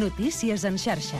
Notícies en xarxa.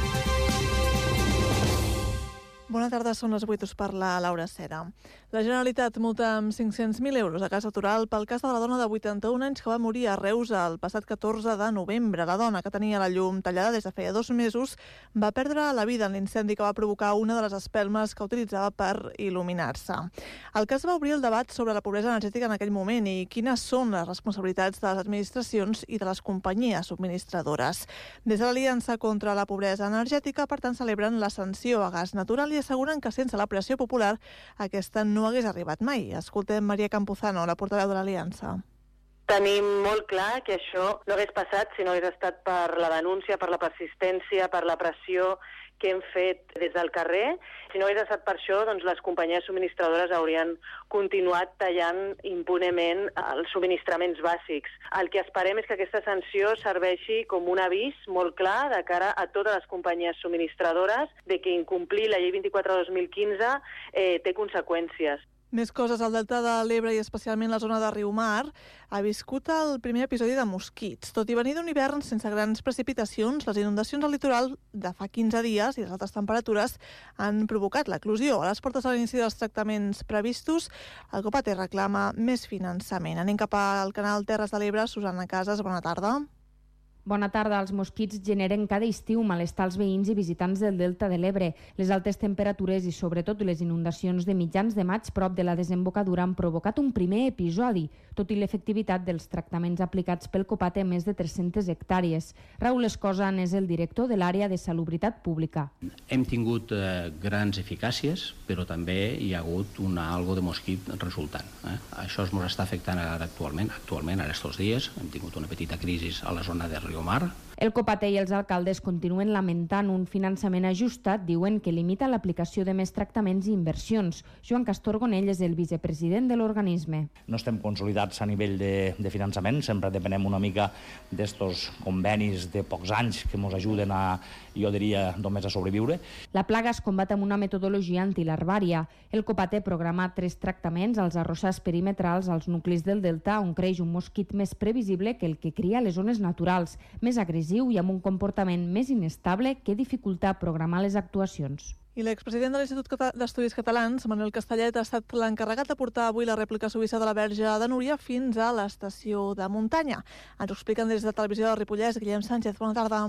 Bona tarda, són les 8, us parla Laura Cera. La Generalitat multa amb 500.000 euros a Casa Toral pel cas de la dona de 81 anys que va morir a Reus el passat 14 de novembre. La dona, que tenia la llum tallada des de feia 2 mesos, va perdre la vida en l'incendi que va provocar una de les espelmes que utilitzava per il·luminar-se. El cas va obrir el debat sobre la pobresa energètica en aquell moment i quines són les responsabilitats de les administracions i de les companyies subministradores. Des de l'Aliança contra la Pobresa Energètica, per tant, celebren l'ascensió a gas natural i asseguren que sense la pressió popular aquesta no hagués arribat mai. Escoltem Maria Campuzano, la portaveu de l'Aliança. Tenim molt clar que això no hagués passat si no hagués estat per la denúncia, per la persistència, per la pressió que hem fet des del carrer. Si no hagués estat per això, doncs les companyies subministradores haurien continuat tallant impunement els subministraments bàsics. El que esperem és que aquesta sanció serveixi com un avís molt clar de cara a totes les companyies subministradores de que incomplir la llei 24/2015 té conseqüències. Més coses, al Delta de l'Ebre i especialment la zona de Riumar ha viscut el primer episodi de mosquits. Tot i venir d'un hivern sense grans precipitacions, les inundacions al litoral de fa 15 dies i les altes temperatures han provocat l'eclosió. A les portes de l'inici dels tractaments previstos, el Copate reclama més finançament. Anem cap al canal Terres de l'Ebre. Susana Casas, bona tarda. Bona tarda. Els mosquits generen cada estiu malestar als veïns i visitants del Delta de l'Ebre. Les altes temperatures i sobretot les inundacions de mitjans de maig prop de la desembocadura han provocat un primer episodi, tot i l'efectivitat dels tractaments aplicats pel Copate a més de 300 hectàrees. Raül Escosan és el director de l'àrea de salubritat pública. Hem tingut grans eficàcies, però també hi ha hagut algo de mosquit resultant. Això ens està afectant ara actualment, ara estos dies. Hem tingut una petita crisi a la zona de Riumar. El Copate i els alcaldes continuen lamentant un finançament ajustat, diuen que limita l'aplicació de més tractaments i inversions. Joan Castor Gonell és el vicepresident de l'organisme. No estem consolidats a nivell de finançament, sempre depenem una mica d'estos convenis de pocs anys que ens ajuden jo diria, només a sobreviure. La plaga es combat amb una metodologia antilarvària. El Copate programa 3 tractaments als arrossars perimetrals als nuclis del Delta, on creix un mosquit més previsible que el que cria a les zones naturals, més agressiu i amb un comportament més inestable que dificulta programar les actuacions. I l'expresident de l'Institut d'Estudis Catalans, Manuel Castellet, ha estat l'encarregat de portar avui la rèplica suïssa de la Verge de Núria fins a l'estació de muntanya. Ens ho expliquen des de Televisió de Ripollès. Guillem Sánchez, bona tarda.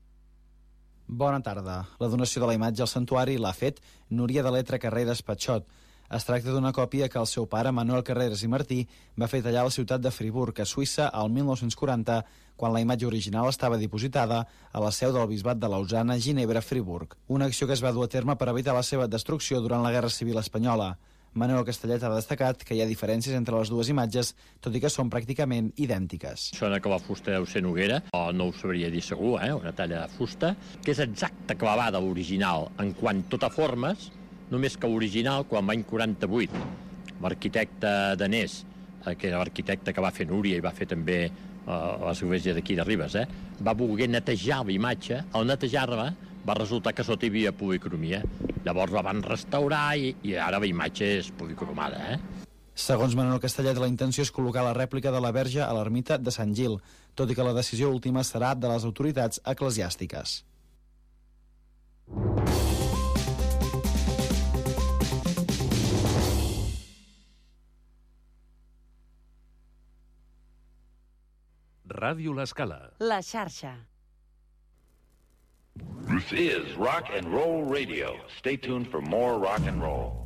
Bona tarda. La donació de la imatge al santuari l'ha fet Núria de Letra Carreras Patxot. Es tracta d'una còpia que el seu pare, Manuel Carreras i Martí, va fer tallar a la ciutat de Friburg, a Suïssa, al 1940, quan la imatge original estava dipositada a la seu del bisbat de Lausana, Ginebra, Friburg. Una acció que es va dur a terme per evitar la seva destrucció durant la Guerra Civil Espanyola. Manuel Castellet ha destacat que hi ha diferències entre les dues imatges, tot i que són pràcticament idèntiques. Això de que la fusta deu ser noguera, o no ho sabria dir segur, una talla de fusta, que és exacta clavada a l'original en quant tota formes, només que l'original, quan l'any 48, l'arquitecte danès, que era l'arquitecte que va fer Núria i va fer també l'església d'aquí de Ribes, va voler netejar la imatge. Al netejar-la va resultar que sota hi havia policromia. Llavors la van restaurar i ara la imatge és policromada. Segons Manuel Castellet, la intenció és col·locar la rèplica de la Verge a l'ermita de Sant Gil, tot i que la decisió última serà de les autoritats eclesiàstiques. Ràdio L'Escala. La xarxa. This is Rock and Roll Radio. Stay tuned for more rock and roll.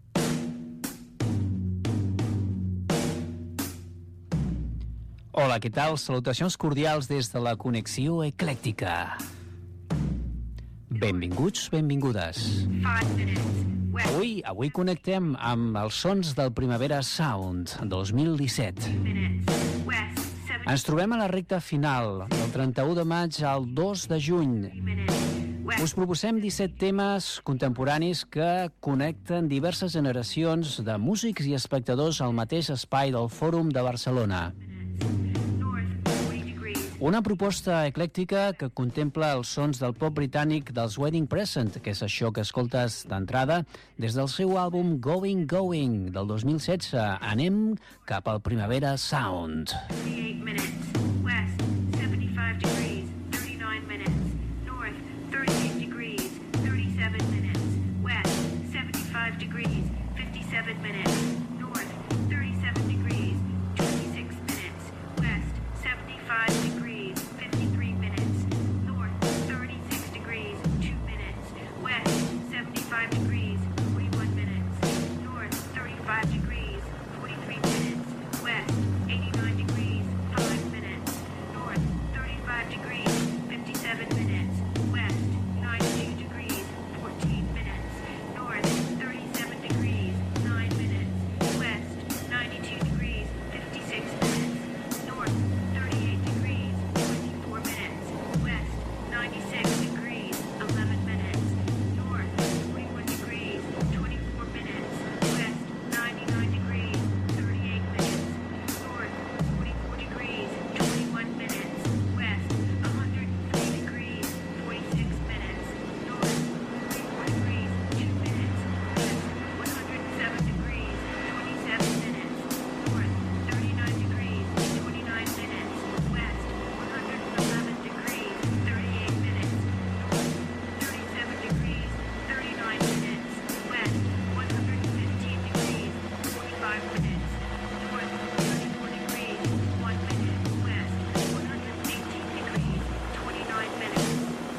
Hola, què tal? Salutacions cordials des de la connexió eclèctica. Benvinguts, benvingudes. Avui connectem amb els sons del Primavera Sound 2017. Ens trobem a la recta final, del 31 de maig al 2 de juny. Us proposem 17 temes contemporanis que connecten diverses generacions de músics i espectadors al mateix espai del Fòrum de Barcelona. Una proposta eclèctica que contempla els sons del pop britànic dels Wedding Present, que és això que escoltes d'entrada des del seu àlbum Going Going del 2016. Anem cap al Primavera Sound. 38 minutes, west, 75 degrees, 39 minutes. 35 degrees, 57 minutes. North, 37 degrees, 26 minutes. West, 75 degrees, 53 minutes. North, 36 degrees, 2 minutes. West, 75 degrees, 41 minutes. North, 35 degrees, 43 minutes. West, 89 degrees, 5 minutes. North, 35 degrees, 57 minutes. West, 92 degrees, 14 minutes. North, 37 degrees, 9 minutes. West, 92 degrees, 56 minutes. North, 38 degrees, 24 minutes. West, 96 degrees, 11 minutes. North, 41 degrees, 24 minutes. West, 99 degrees, 38 minutes. North, 44 degrees, 21 minutes. West, 103 degrees, 46 minutes. North, 44 degrees, 2 minutes. West, 107 degrees, 27 minutes. North, 39 degrees, 29 minutes. West, 111 degrees, 38 minutes. North, 37 degrees, 39 minutes. West, 115 degrees, 45 minutes. North, 34 degrees, 1 minute. West, 118 degrees, 29 minutes.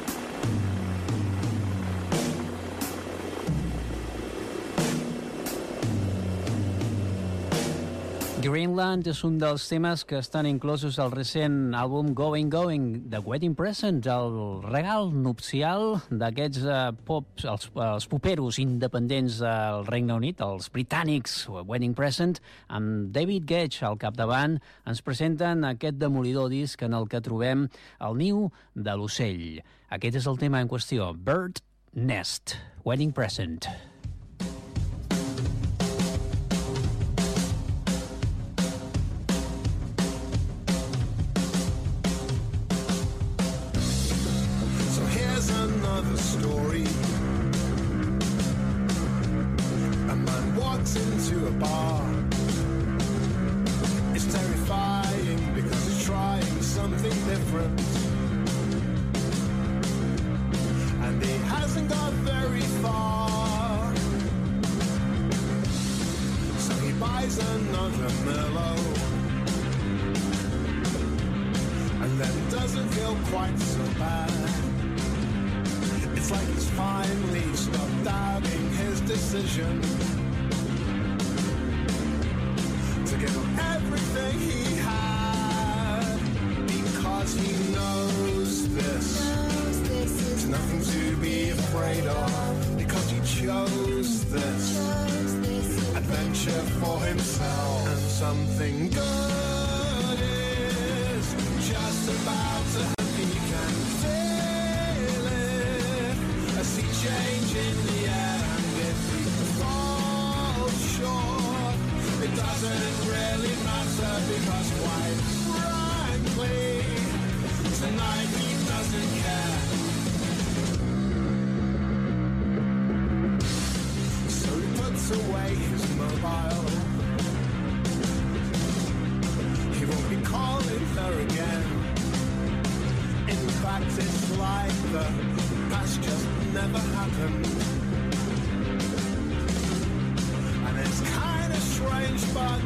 Greenland és un dels temes que estan inclosos al recent àlbum Going Going, The Wedding Present, el regal nupcial d'aquests els poperos independents del Regne Unit, els britànics, Wedding Present, amb David Gedge al capdavant, ens presenten aquest demolidor disc en el que trobem el niu de l'ocell. Aquest és el tema en qüestió, Bird Nest, Wedding Present. Another story. A man walks into a bar. It's terrifying because he's trying something different. And he hasn't got very far. So he buys another Merlot. And then it doesn't feel quite so bad. It's like he's finally stopped doubting his decision to give up everything he had, because he knows this is nothing to be afraid of, because he chose this adventure for himself. And something good is just about to happen. He can feel it, a sea change in the air, and if he falls short, it doesn't really matter, because quite frankly, tonight he doesn't care. So he puts away his mobile. He won't be calling her again. In fact, it's like the past just never happened. And it's kind of strange, but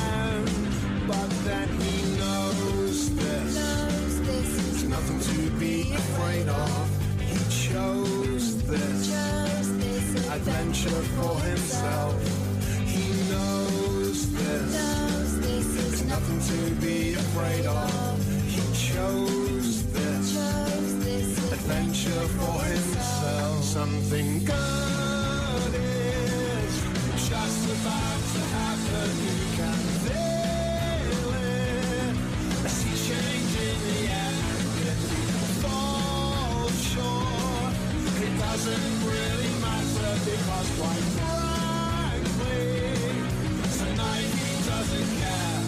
then he knows this. There's nothing to be afraid of. He chose this adventure for himself. He knows this. There's nothing to be afraid of. He chose this adventure for himself. Something good is just about to happen. You can feel it, a sea change in the air. If you fall short, it doesn't really matter, because quite frankly, tonight he doesn't care.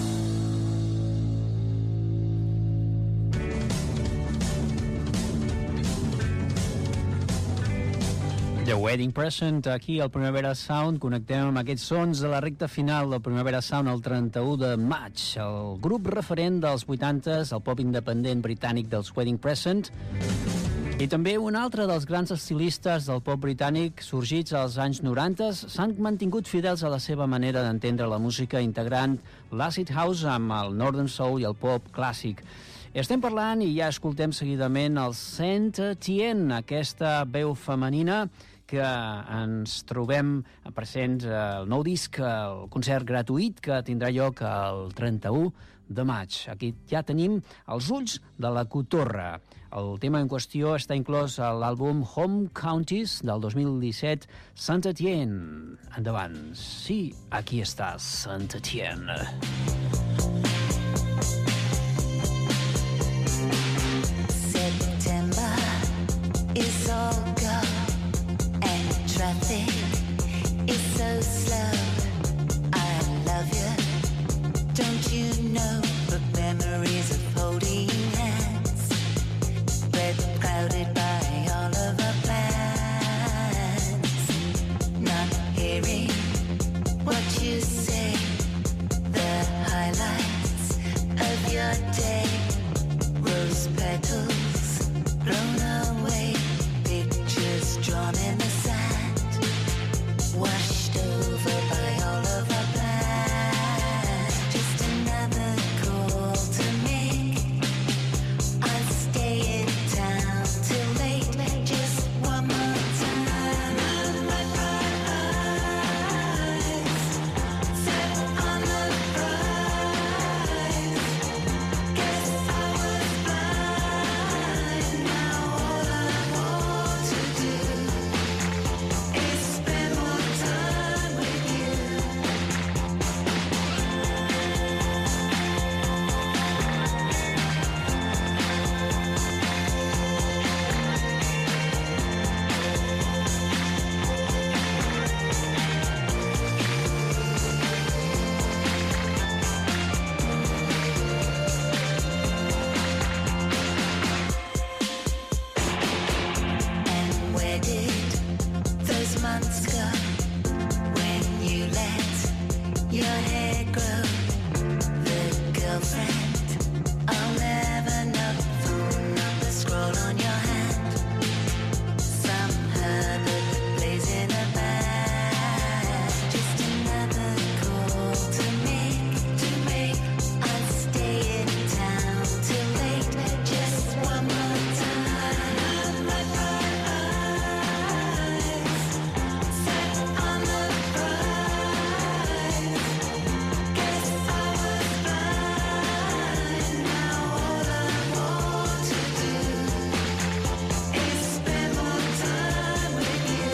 The Wedding Present, aquí al Primavera Sound. Connectem amb aquests sons de la recta final del Primavera Sound el 31 de maig. El grup referent dels 80s, el pop independent britànic dels Wedding Present, I també un altre dels grans estilistes del pop britànic sorgits als anys 90 s'han mantingut fidels a la seva manera d'entendre la música, integrant l'acid house amb el northern soul i el pop clàssic. Estem parlant i ja escoltem seguidament el Saint Etienne, aquesta veu femenina que ens trobem presents al nou disc, el concert gratuït que tindrà lloc el 31 de maig. Aquí ja tenim els ulls de la cotorra. El tema en qüestió està inclòs a l'àlbum Home Counties del 2017, Saint Etienne. Endavant. Sí, aquí està Saint Etienne. September is all gone. Traffic is so slow. I love you, don't you know? But memories of holding hands, but crowded by all of our plans. Not hearing what you say, the highlights of your day. Rose petals blown away, pictures drawn in the sand. Washed over by all of our plans. Just another call to make. I'll stay in town till late. Just one more time. My eyes set on the prize. Guess I was blind. Now all I want to do is spend more time with you. And where did those months go when you let your hair grow? The girlfriend I'll never know. Phone number scroll on your hand. Some Herbert that plays in a band. Just another call to make. I'll stay in town till late. Just one more time. My eyes set on the prize. Guess I was blind. Now all I want to do is spend more time with you.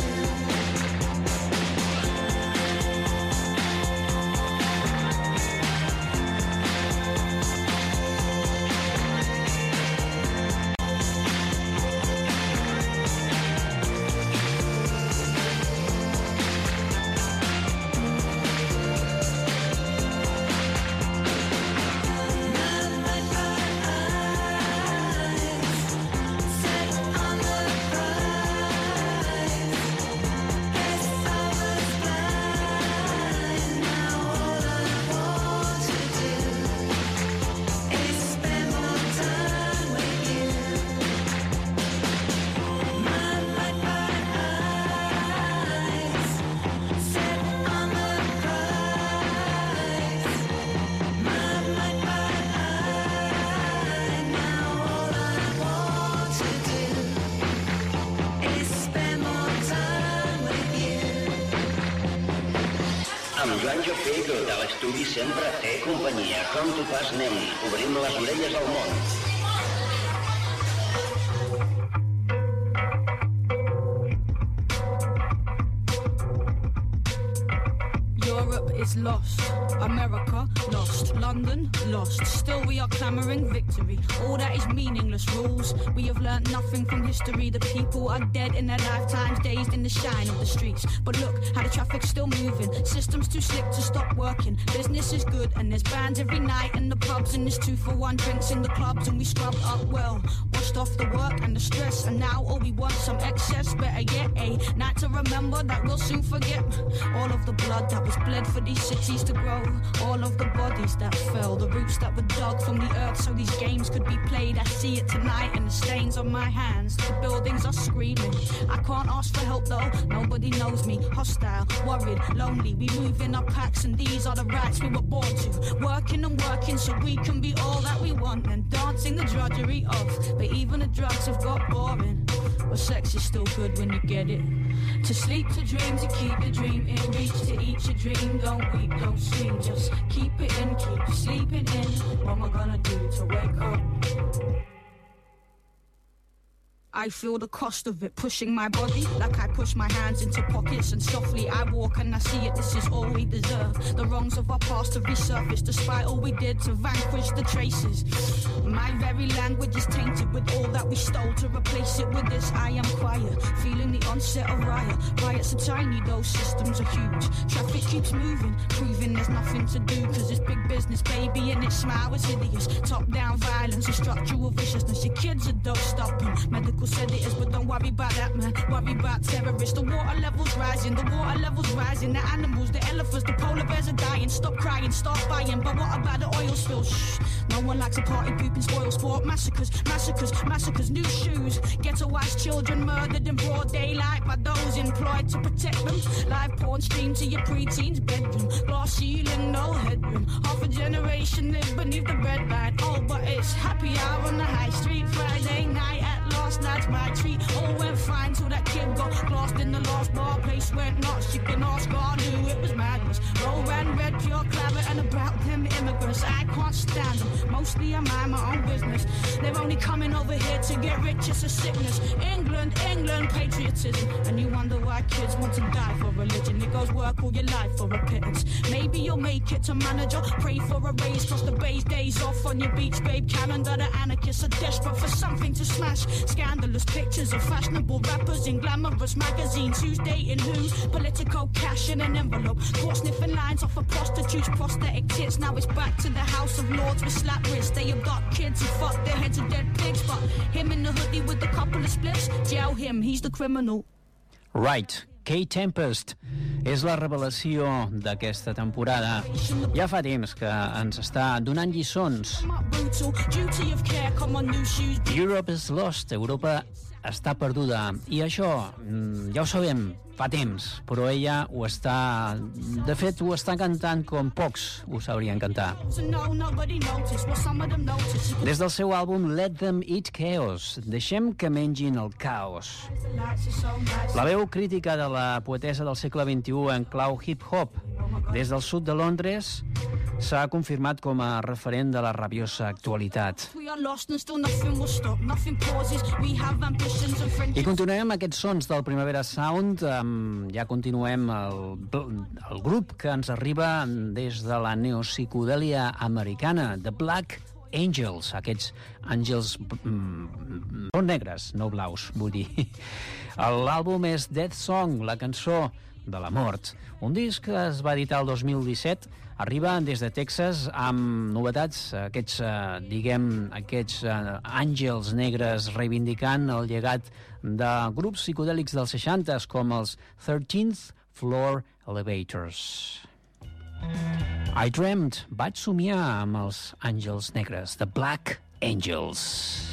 Amb Joan Jofrego de l'estudi sempre té companyia. Com tu pas anem? Obrim les orelles al món. Europe is lost, America lost, London lost. Still we are clamouring victory. All that is meaningless rules. We have learnt nothing from history. The people are dead in their lifetimes, dazed in the shine of the streets. But look how the traffic's still moving. Systems too slick to stop working. Business is good and there's bands every night in the pubs, and there's 2-for-1 drinks in the clubs, and we scrubbed up well, washed off the work and the stress, and now all we want some excess. Better yet, a night to remember that we'll soon forget. All of the blood that was bled for these cities to grow. All of the bodies that fell, the roots that were dug from the earth so these games could be played. I see it tonight in the stains on my hands. The buildings are screaming. I can't ask for help though, nobody knows me. Hostile, worried, lonely. We move in our packs and these are the rights we were born to. Working and working so we can be all that we want, and dancing the drudgery of. But even the drugs have got boring. But sex is still good when you get it. To sleep, to dream, to keep the dream in reach. To eat your dream, don't weep, don't scream. Just keep it in, keep sleeping in. What am I gonna do to wake up? I feel the cost of it pushing my body like I push my hands into pockets, and softly I walk and I see it. This is all we deserve. The wrongs of our past have resurfaced despite all we did to vanquish the traces. My very language is tainted with all that we stole. To replace it with this I am quiet, feeling the onset of riot. Riots are tiny, those systems are huge. Traffic keeps moving, proving there's nothing to do, cause it's big business, baby, and its smile is hideous. Top down violence and structural viciousness. Your kids are don't stop them. Medical said it is, but don't worry about that, man. Worry about terrorists. The water level's rising, the water level's rising. The animals, the elephants, the polar bears are dying. Stop crying, start buying. But what about the oil spill? Shh. No one likes a party poop and spoil sport. Massacres, massacres, massacres. New shoes. Ghettoized children murdered in broad daylight by those employed to protect them. Live porn streamed to your preteen's bedroom. Glass ceiling, no headroom. Half a generation live beneath the red light. Oh, but it's happy hour on the high street. Friday night at last night's my treat. All went fine till that kid got lost in the lost bar. Place went nuts. You can ask God who it was madness. Roll ran red, pure claret, and about them immigrants. I can't stand them. Mostly I mind my own business. They're only coming over here to get rich. It's a sickness. England, England, patriotism. And you wonder why kids want to die for religion. It goes work all your life for a pittance. Maybe you'll make it to manager. Pray for a raise. Cross the bay's days off on your beach babe calendar. The anarchists are desperate for something to smash. Scandalous pictures of fashionable rappers in glamorous magazines. Who's dating who? Political cash in an envelope. Caught sniffing lines off of prostitutes, prosthetic tits. Now it's back to the House of Lords with slap wrists. They abduct kids who fuck their heads of dead pigs. But him in the hoodie with a couple of splits, jail him, he's the criminal. Right, K-Tempest és la revelació d'aquesta temporada. Ja fa temps que ens està donant lliçons. Europe is lost, Europa està perduda. I això, ja ho sabem, fa temps, però ella ho està... De fet, ho està cantant com pocs ho sabrien cantar. Des del seu àlbum Let Them Eat Chaos, deixem que mengin el caos. La veu crítica de la poetessa del segle XXI en clau hip-hop des del sud de Londres s'ha confirmat com a referent de la rabiosa actualitat. I continuem aquests sons del Primavera Sound. Ja continuem el grup que ens arriba des de la neopsicodèlia americana, The Black Angels. Aquests àngels són negres, no blaus, vull dir. L'àlbum és Death Song, la cançó de la mort. Un disc que es va editar el 2017, arriba des de Texas amb novetats, aquests àngels negres reivindicant el llegat de grups psicodèlics dels 60s com els 13th Floor Elevators. I dreamed, vaig somiar amb els àngels negres, The Black Angels.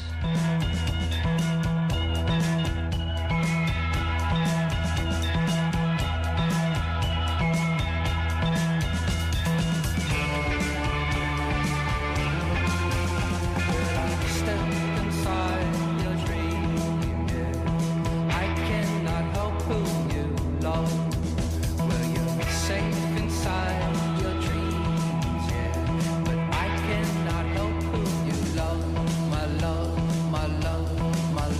My love, my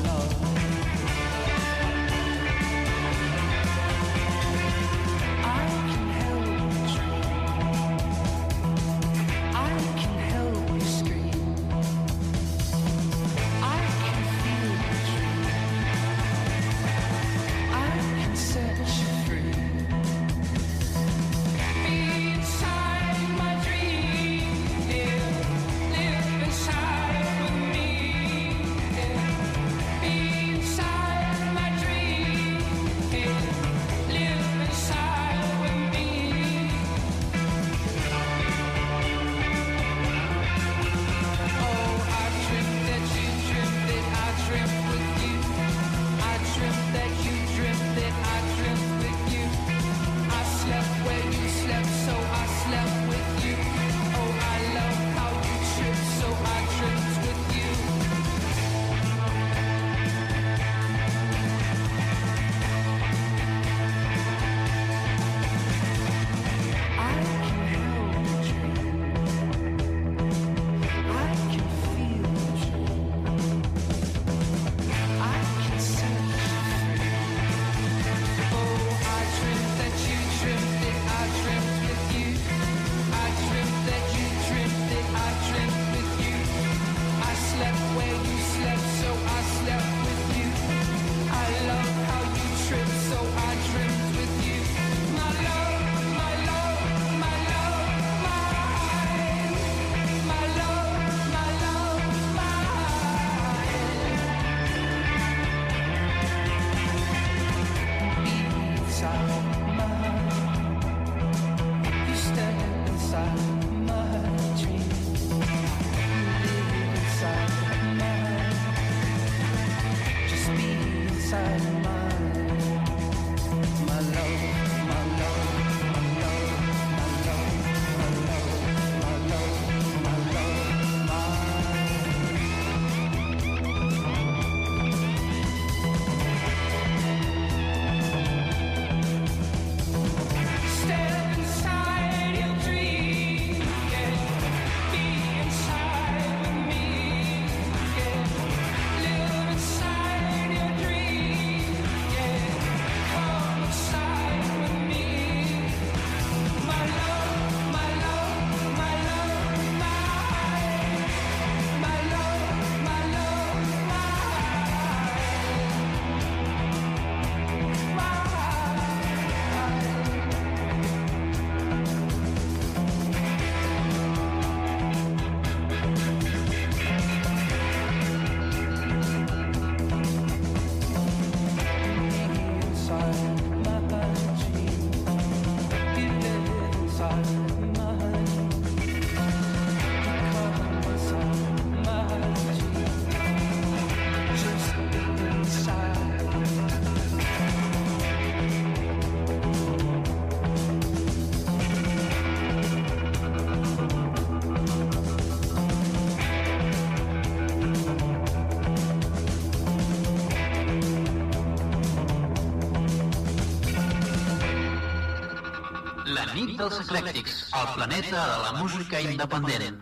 La nit dels eclèctics, el planeta de la música independent.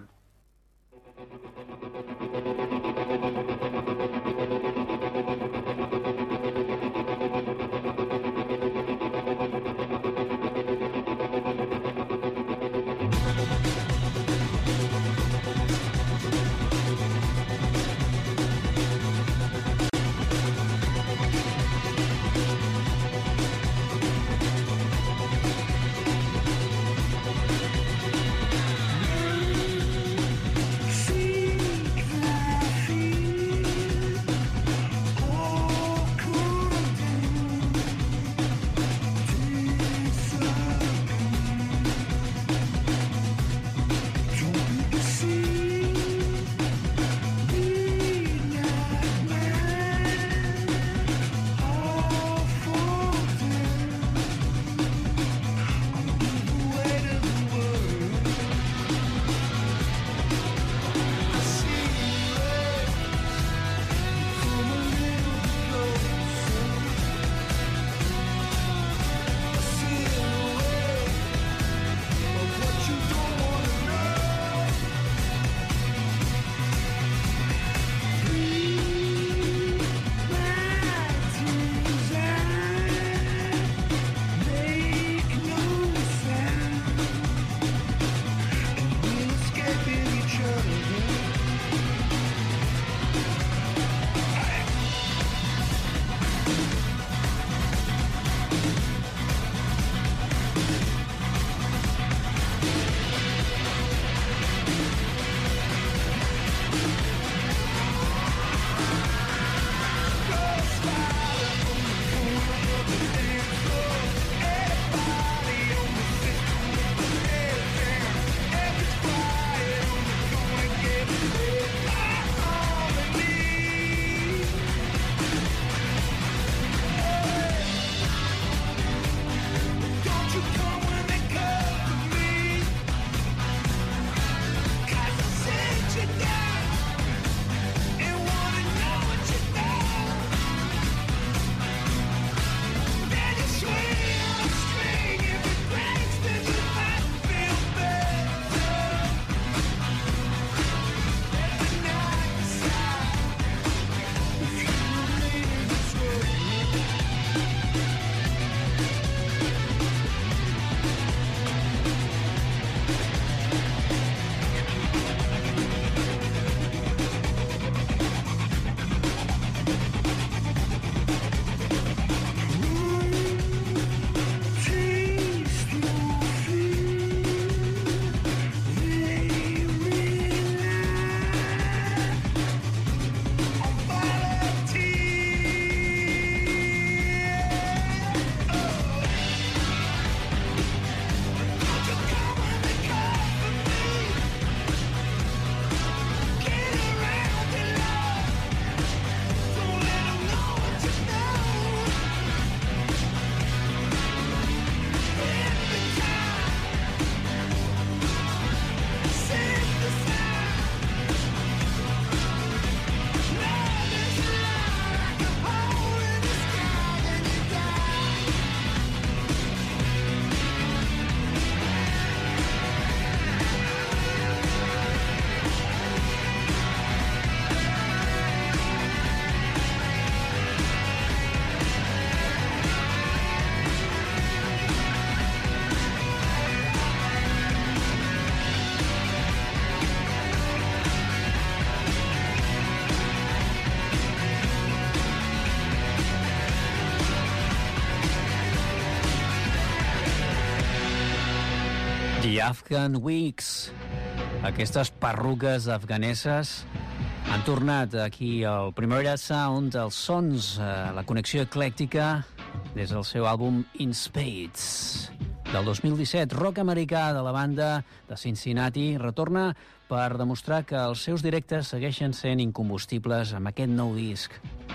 The Afghan Weeks. Aquestes perruques afganeses han tornat aquí al Primavera Sound, els sons, la connexió eclèctica des del seu àlbum In Spades del 2017. Rock americà de la banda de Cincinnati retorna per demostrar que els seus directes segueixen sent incombustibles amb aquest nou disc.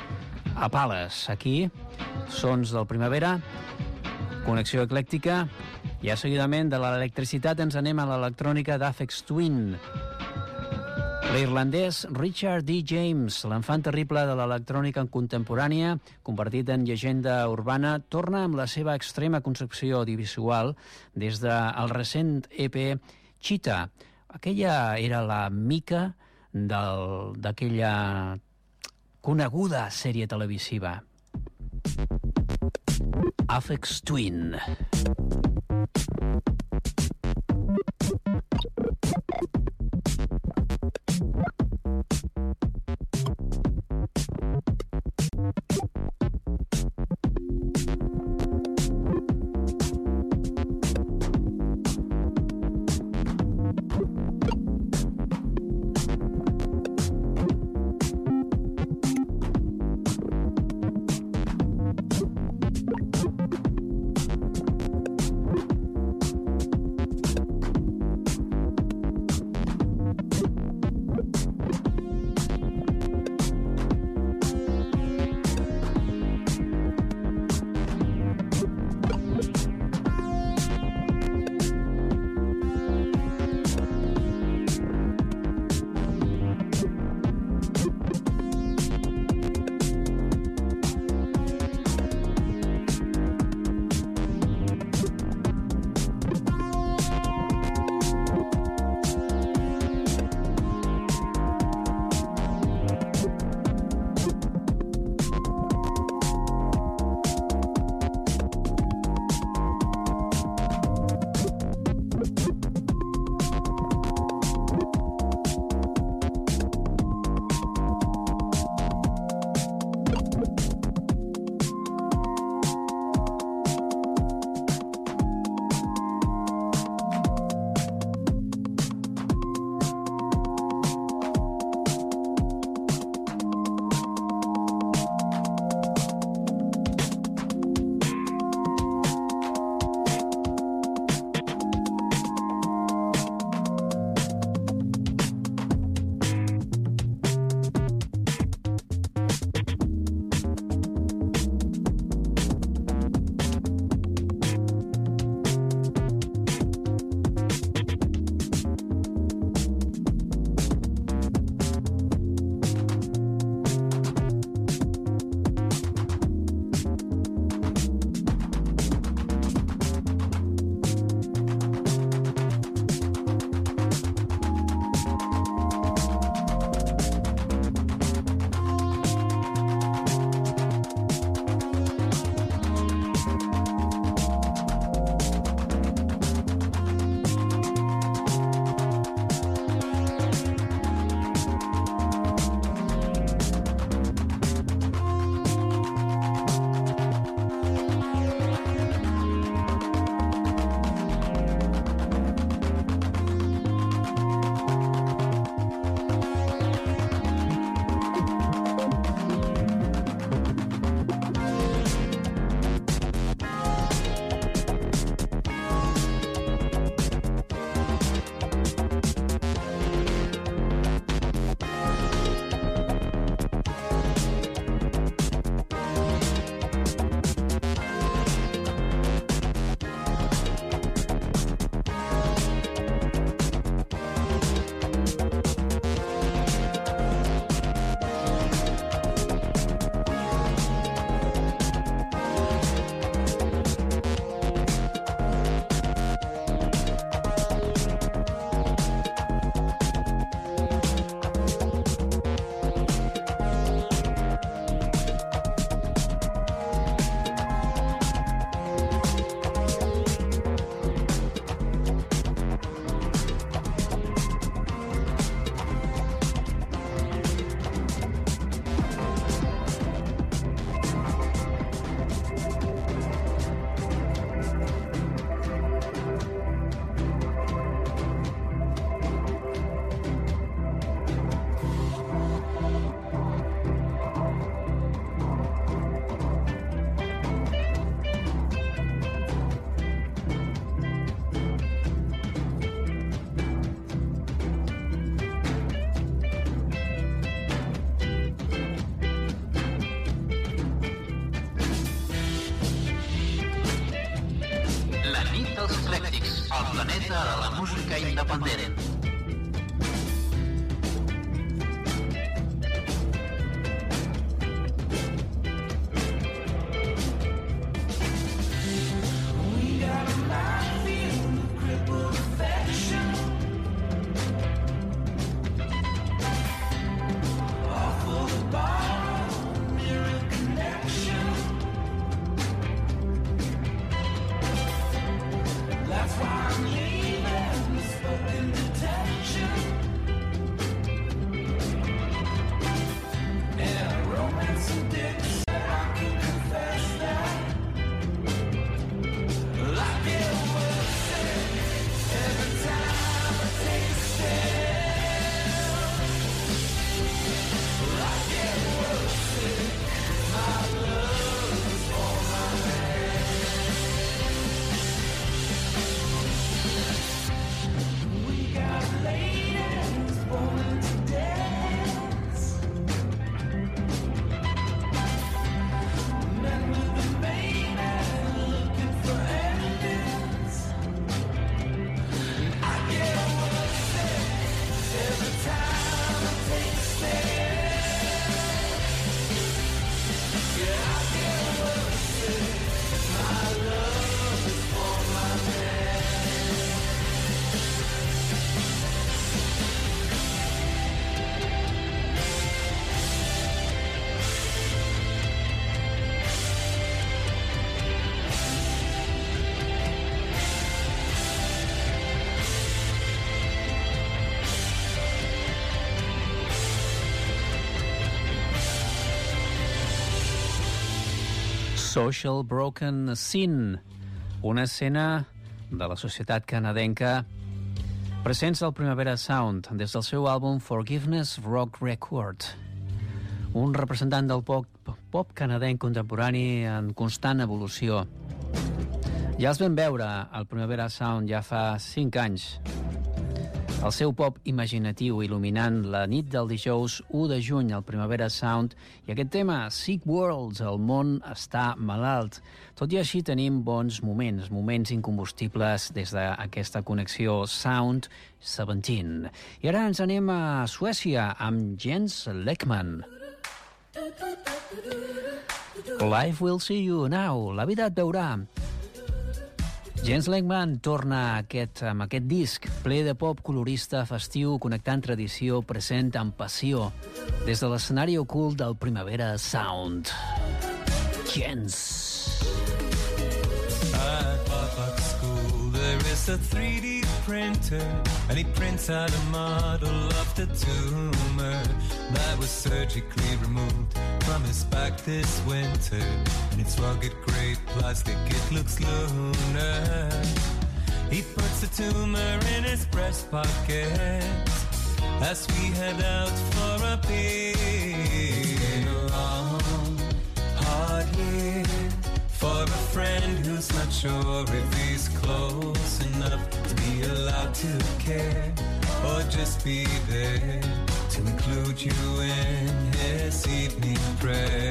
A pales, aquí, sons del Primavera, connexió eclèctica, i seguidament de l'electricitat ens anem a l'electrònica d'Aphex Twin. L'irlandès Richard D. James, l'enfant terrible de l'electrònica contemporània, convertit en llegenda urbana, torna amb la seva extrema concepció audiovisual des del recent EP Cheetah. Aquella era la mica d'aquella coneguda sèrie televisiva. Aphex Twin. planeta de la música independent. Social Broken Scene, una escena de la societat canadenca presents al Primavera Sound des del seu àlbum Forgiveness Rock Record. Un representant del pop canadenc contemporani en constant evolució. Ja els vam veure al Primavera Sound ja fa 5 anys. El seu pop imaginatiu il·luminant la nit del dijous 1 de juny al Primavera Sound i aquest tema, Sick Worlds, el món està malalt. Tot i així tenim bons moments, moments incombustibles des d'aquesta connexió Sound 17. I ara ens anem a Suècia amb Jens Lekman. Life will see you now, la vida et veurà. Jens Lekman torna amb aquest disc ple de pop colorista festiu, connectant tradició present amb passió des de l'escenari ocult del Primavera Sound. Jens. At pop-up school there is a 3D printer and he prints out a model of the tumor that was surgically removed from his back this winter. And it's rugged grey plastic, it looks lunar. He puts the tumor in his breast pocket as we head out for a big long hard year for a friend who's not sure if he's close enough to be allowed to care or just be there to include you in his evening prayer.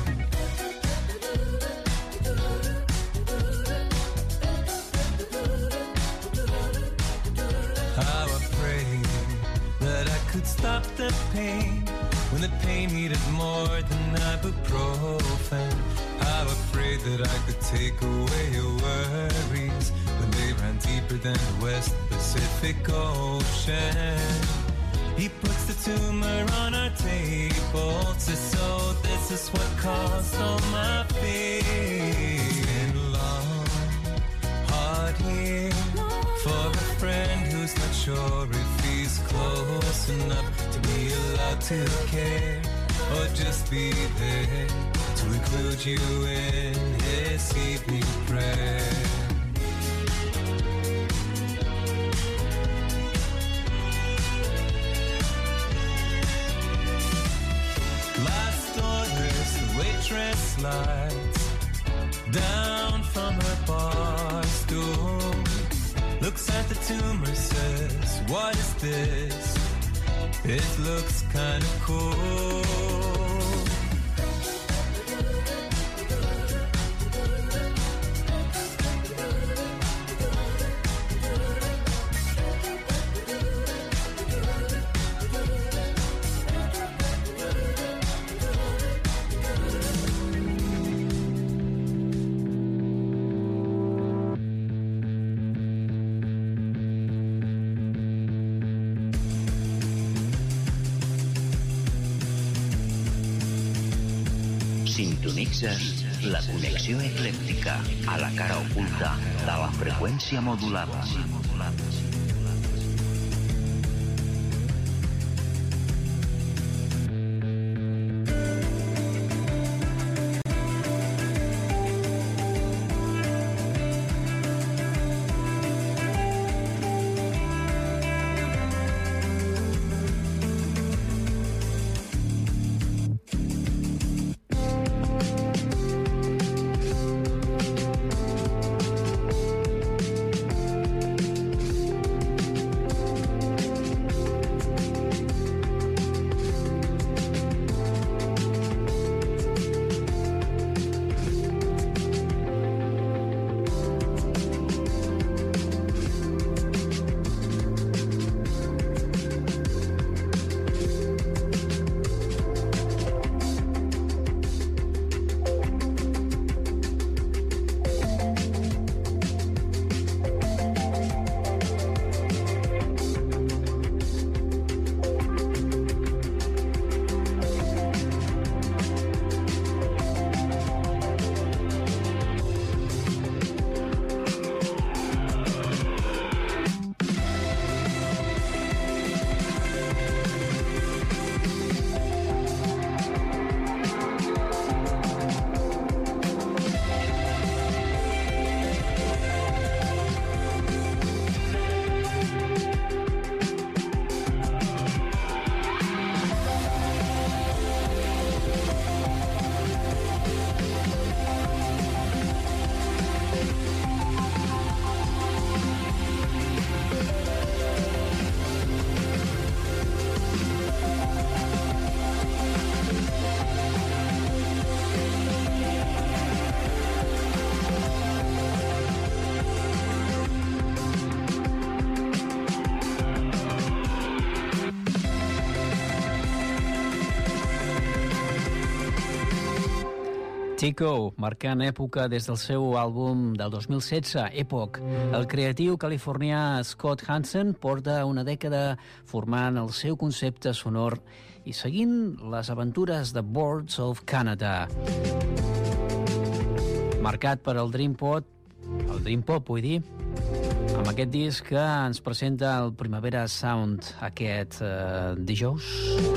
How I prayed that I could stop the pain when the pain needed more than ibuprofen. How I prayed that I could take away your worries when they ran deeper than the West Pacific Ocean. He puts the tumor on our table, says, so this is what caused all my pain. Long, hard year for a friend who's not sure if he's close enough to be allowed to care or just be there to include you in his evening prayer. Last orders, the waitress slides down from her bar stool, looks at the tumor, says, what is this? It looks kind of cool. Sintonitzes la connexió eclèctica a la cara oculta de la freqüència modulada. Tico, marcant època des del seu àlbum del 2016, Epoch. El creatiu californià Scott Hansen porta una dècada formant el seu concepte sonor i seguint les aventures de Birds of Canada. Marcat per el Dream Pop, vull dir, amb aquest disc que ens presenta el Primavera Sound aquest dijous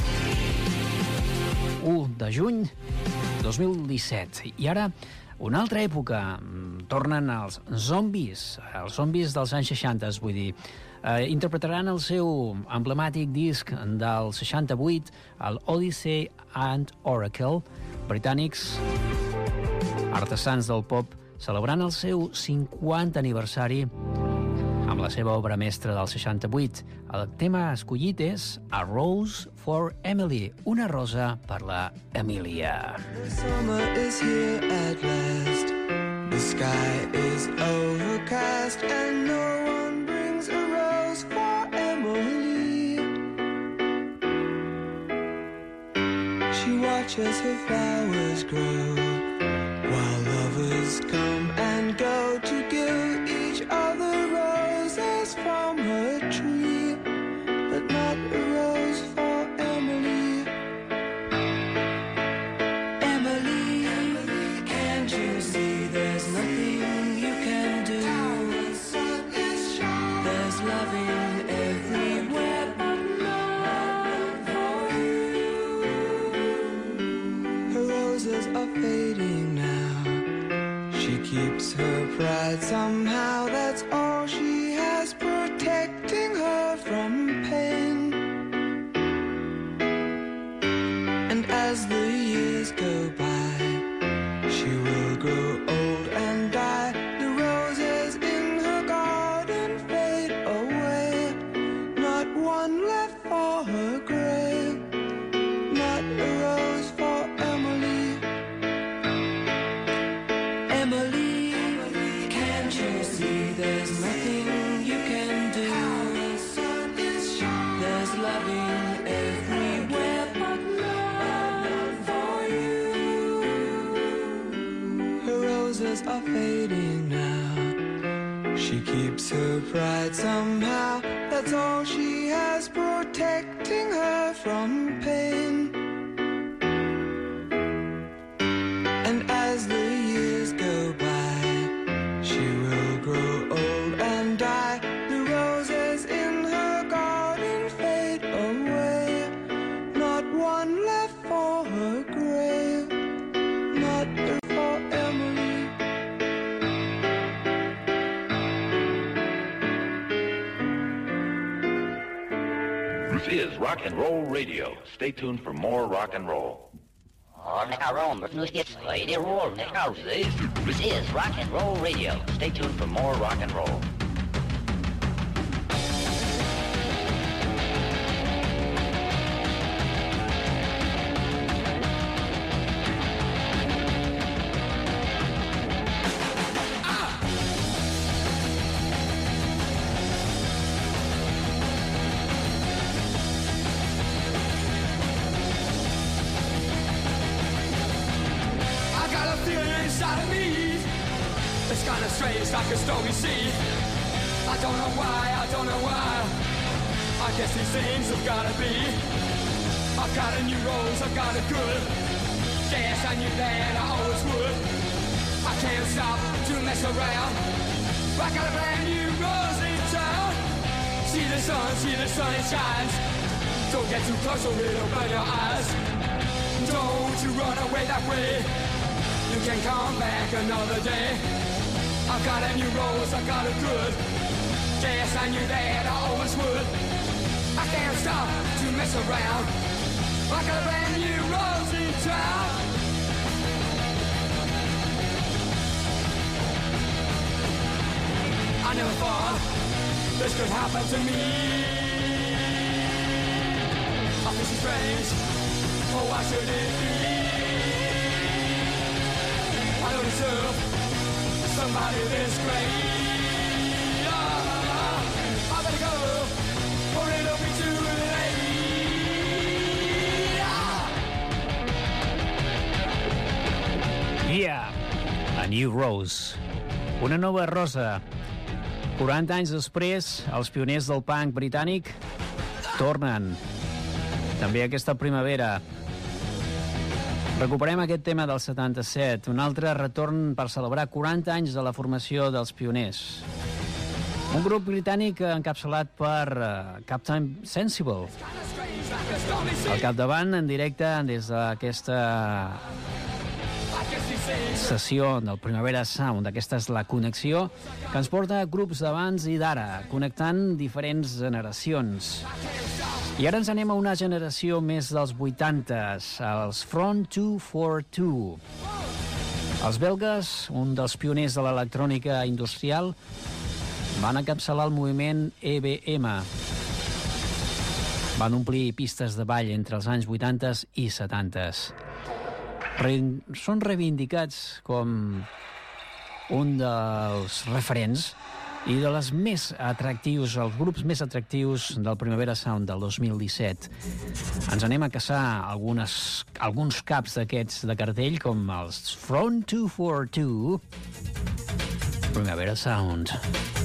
1 de juny 2017. I ara, una altra època. Tornen els zombis dels anys 60, vull dir. Interpretaran el seu emblemàtic disc del 68, el Odyssey and Oracle, britànics, artesans del pop, celebrant el seu 50 aniversari amb la seva obra mestra del 68. El tema escollit és A Rose for Emily, una rosa per la Emília. The summer is here at last. The sky is overcast and no one brings a rose for Emily. She watches her flowers grow while lovers come and go to give each other roses from her tree, but not a rose for Emily. Emily, Emily, can't you see there's nothing you can do? The sun is shining. There's loving everywhere but love for you. Her roses are fading now. She keeps her pride somehow, that's all she has, protecting her from pain. And as the years go by, she will grow old and die. The roses in her garden fade away, not one left for her grave, not a rose for Emily. Emily, Emily, can't you see there's nothing you can do? The sun is shining. There's loving everywhere but love for you. Her roses are fading now. She keeps her pride somehow, that's all she has, protecting her from pain. And as the years go by, she will grow old and die. The roses in her garden fade away, not one left for her grave, not a for Emily. This is Rock and Roll Radio. Stay tuned for more rock and roll. Lekker om, het nu steeds de rol, lekker ze. This is Rock and Roll Radio. Stay tuned for more rock and roll. I got a feeling inside of me. It's kind of strange, like a stormy sea. I don't know why. I guess these things have gotta be. I've got a new rose, I've got a good. Yes, I knew that I always would. I can't stop to mess around. I got a brand new rose in town. See the sun, it shines. Don't get too close or it'll burn your eyes. Don't you run away that way. You can come back another day. I've got a new rose, I've got a good. Yes, I knew that I always would. I can't stop to mess around. I got a brand new rose in town. I never thought this could happen to me. I feel so strange. Oh, why should it be? I don't deserve somebody this great. I better go, or it'll be too late. I New Rose. Una nova rosa. 40 anys després, els pioners del punk britànic tornen. També aquesta primavera. Recuperem aquest tema del 77, un altre retorn per celebrar 40 anys de la formació dels pioners. Un grup britànic encapçalat per Captain Sensible. Al capdavant, en directe, des d'aquesta sessió del Primavera Sound. Aquesta és la connexió que ens porta a grups d'abans i d'ara, connectant diferents generacions. I ara ens anem a una generació més dels 80s, els Front 242. Els belgues, un dels pioners de l'electrònica industrial, van encapçalar el moviment EBM. Van omplir pistes de ball entre els anys 80s i 70s. Són reivindicats com un dels referents i de les més atractius, els grups més atractius del Primavera Sound del 2017. Ens anem a caçar alguns caps d'aquests de cartell, com els Front 242, Primavera Sound.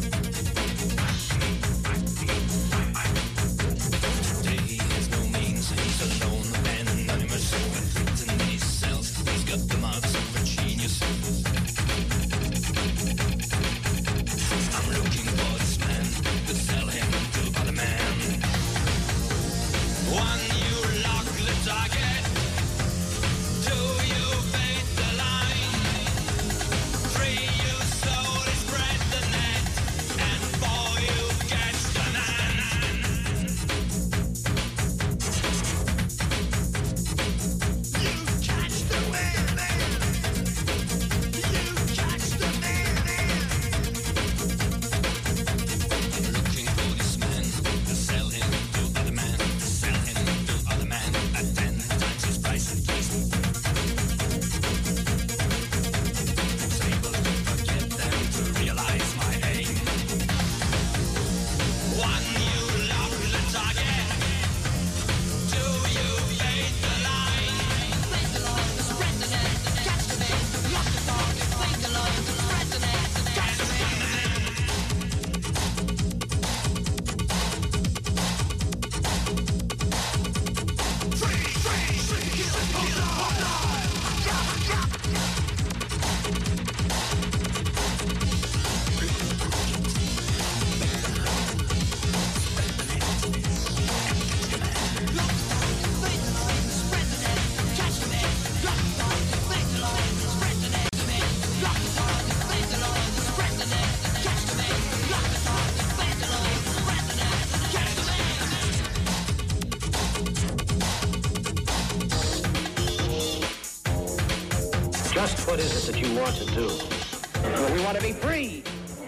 Just what is it that you want to do? Well, we want to be free.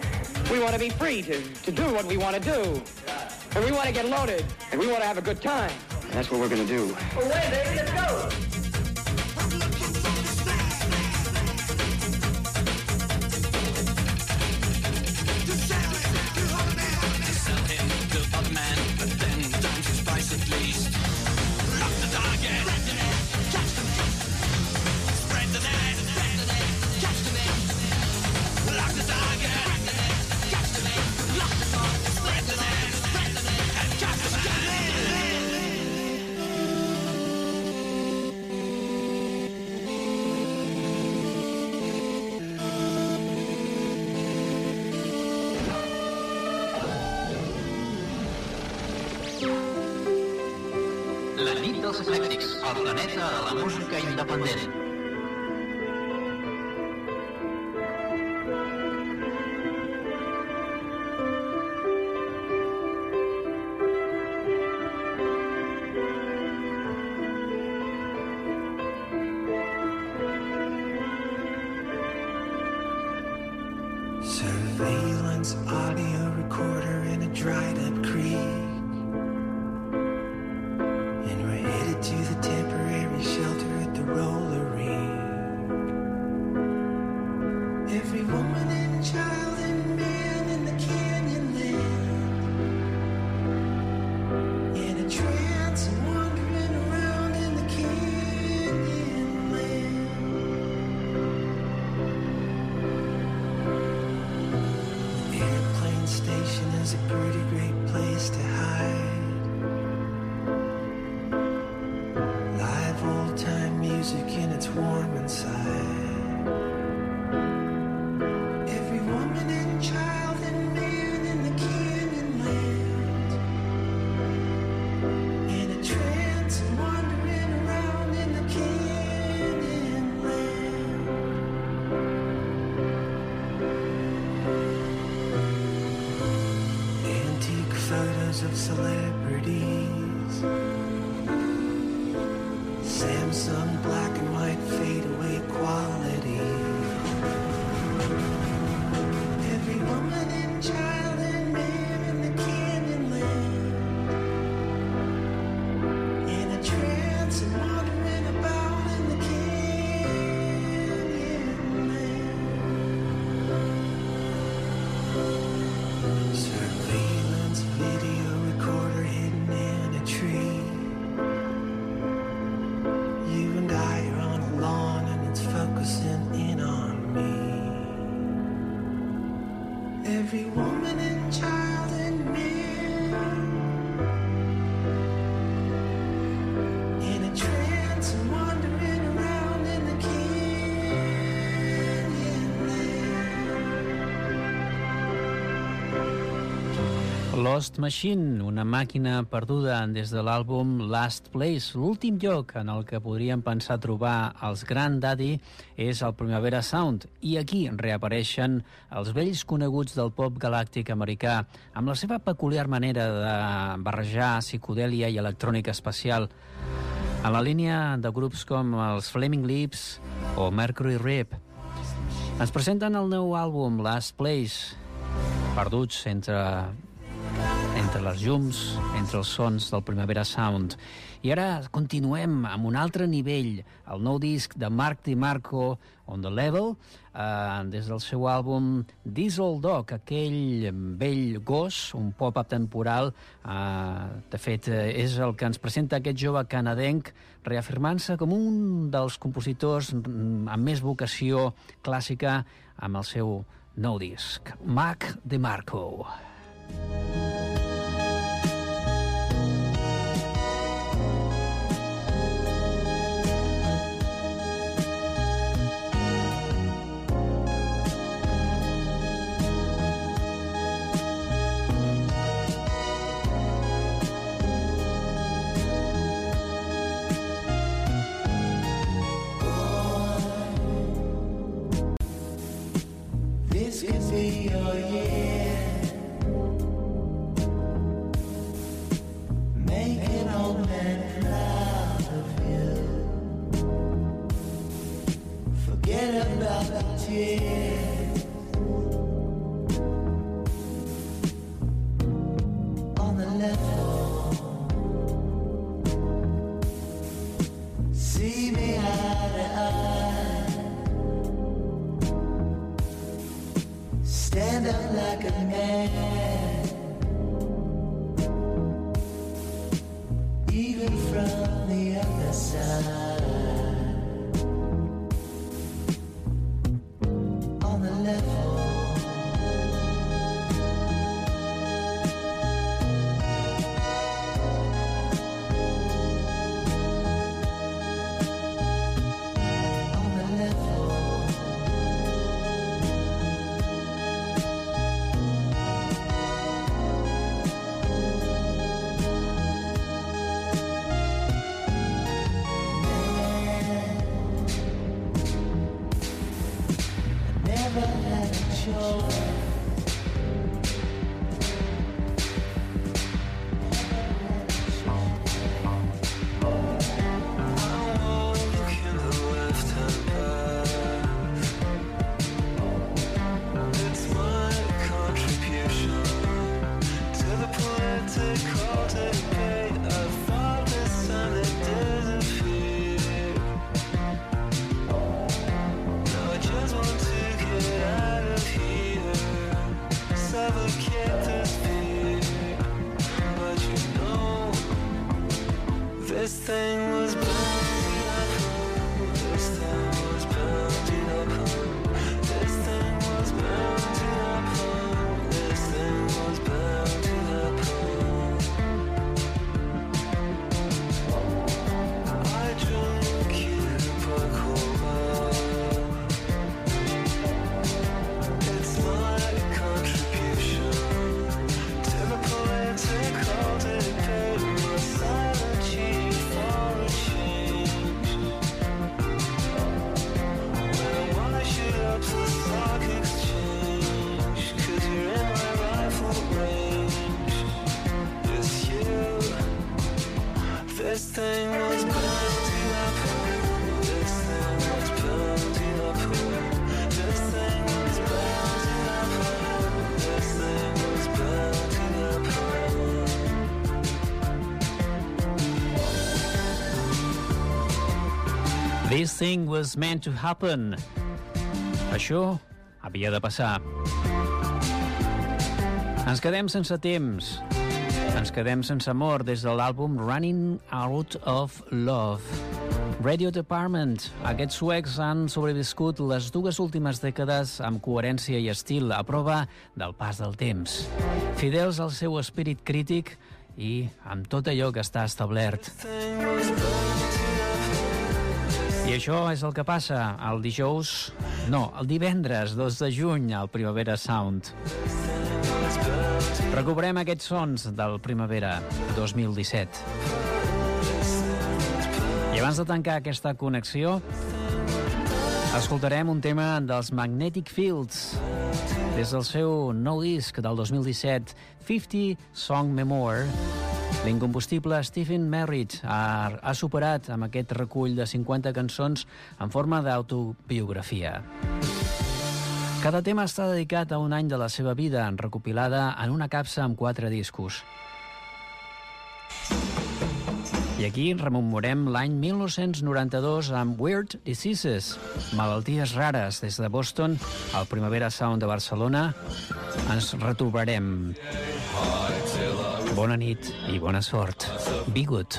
We want to be free to do what we want to do. And we want to get loaded. And we want to have a good time. And that's what we're going to do. Away, baby, let's go. La nit dels eclèctics, el planeta de la música independent. Surveillance audio recorder in a dried up creek. To the temporary shelter at the roller rink. Every woman and child and man in the canyon land, in a trance and wandering around in the canyon land. station is a pretty great place to hide. Live old-time music and it's warm inside. Every woman and child and man in the canyon land, in a trance and wandering around in the canyon land. Antique photos of celebrities, Samsung black and white fade-away quality. Every woman and child and man in the canyon land, in a trance and wandering about in the canyon land. Surveillance video recorder hidden in a tree. You and I are on a lawn and it's focusing in on me. Every woman and child and man, in a trance and wandering around in the canyon land. Lost Machine, una màquina perduda des de l'àlbum Last Place. L'últim lloc en el que podríem pensar trobar els Grand Daddy és el Primavera Sound, i aquí reapareixen els vells coneguts del pop galàctic americà, amb la seva peculiar manera de barrejar psicodèlia i electrònica espacial, en la línia de grups com els Flaming Lips o Mercury Rev. Ens presenten el nou àlbum Last Place, perduts entre les llums, entre els sons del Primavera Sound. I ara continuem amb un altre nivell, el nou disc de Mark DiMarco, On The Level, des del seu àlbum Diesel Dog, aquell vell gos, un pop atemporal. De fet, és el que ens presenta aquest jove canadenc, reafirmant-se com un dels compositors amb més vocació clàssica amb el seu nou disc. Mark DiMarco. This could be your year. Make an old man proud of you. Forget about the tears on the level. See me eye to eye. Stand up like a man, even from the other side. On the level. On the level. Never had a choice. It's my contribution to the political debate. I thought this time it disappeared. Now I just want to get out of here, suffocate this fear. But you know, this thing was bounded up. This thing was bounded up. This thing was bounded up. This thing thing was building up. This thing was building up. This thing was building up. This thing was building up. This thing was meant to happen. Això havia de passar. Ens quedem sense temps. Ens quedem sense amor des de l'àlbum Running Out of Love. Radio Department. Aquests suecs han sobreviscut les 2 últimes dècades amb coherència i estil a prova del pas del temps. Fidels al seu espírit crític i amb tot allò que està establert. I això és el que passa el divendres 2 de juny al Primavera Sound. Recuperem aquests sons del Primavera 2017. I abans de tancar aquesta connexió, escoltarem un tema dels Magnetic Fields des del seu nou disc del 2017, 50 Song Memoir. L'incombustible Stephen Merritt ha superat amb aquest recull de 50 cançons en forma d'autobiografia. Cada tema està dedicat a un any de la seva vida, recopilada en una capsa amb 4 discos. I aquí rememorem l'any 1992 amb Weird Diseases, malalties rares. Des de Boston, al Primavera Sound de Barcelona, ens retrobarem. Bona nit i bona sort. Be good.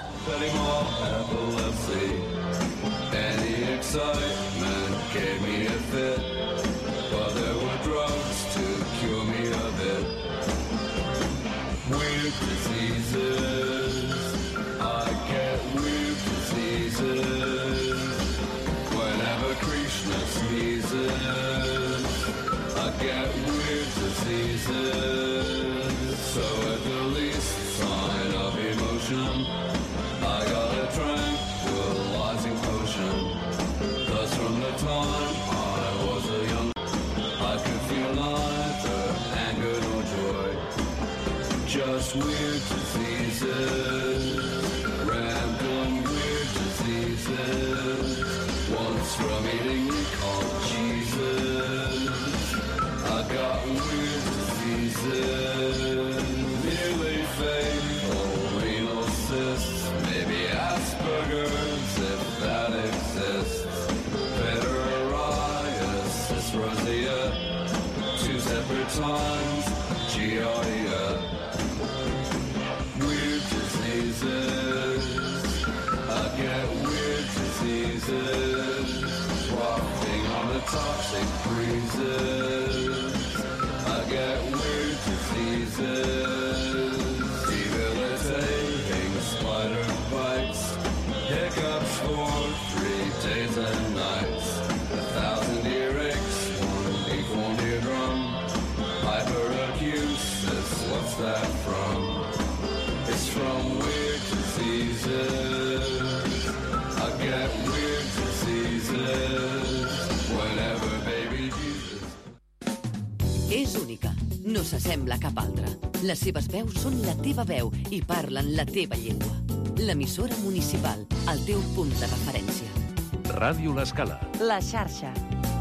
Whenever Krishna sneezes, I get weird diseases. So at the least sign of emotion, I got a tranquilizing potion. 'Cause from the time I was a young, I could feel neither anger nor joy, just weird diseases, random weird diseases. Once from eating called Jesus, I got weird diseases, nearly fatal renal cysts, maybe Asperger's if that exists, Pityriasis, rosea, 2 separate times, Giardia. Weird diseases, I get weird diseases, wafting on the toxic breezes. I get weird diseases, debilitating spider bites, hiccups for 3 days and nights, 1,000 earaches, 1 equal eardrum, hyperacusis, what's that from? It's from weird diseases. I get weird diseases whenever baby Jesus. És única, no s'assembla a cap altra. Les seves veus són la teva veu i parlen la teva llengua. L'emissora municipal, el teu punt de referència. Ràdio L'Escala. La xarxa.